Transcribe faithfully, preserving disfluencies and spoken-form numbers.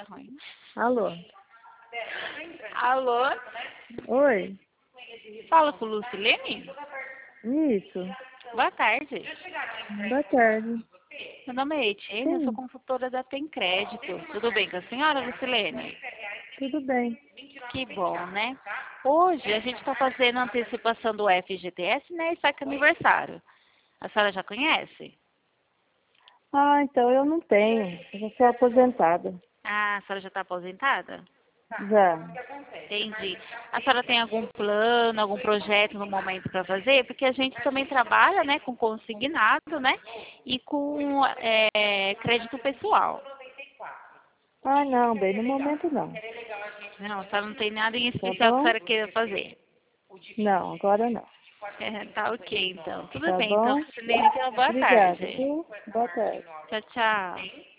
tá ruim. Alô? Alô? Oi? Fala com Lucilene? Isso. Boa tarde. Boa tarde. Meu nome é Etienne, eu sou Sim, consultora da Tem Crédito. Tudo bem com a senhora, Lucilene? tudo bem. Que bom, né? Hoje a gente está fazendo a antecipação do F G T S, né? E sai com aniversário. A senhora já conhece? Ah, então eu não tenho. Eu já sou aposentada. Ah, a senhora já está aposentada? Já. Entendi. A senhora tem algum plano, algum projeto no momento para fazer? Porque a gente também trabalha, né, com consignado, né, e com é, crédito pessoal. Ah, não, bem, no momento não. Não, a senhora não tem nada em Tá especial que a bom? senhora queira fazer. Não, agora não. É, tá ok, então. Tudo Tá bem, então, bom? Silene, tenha uma boa Obrigada, tarde. viu? Boa tarde. Tchau, tchau.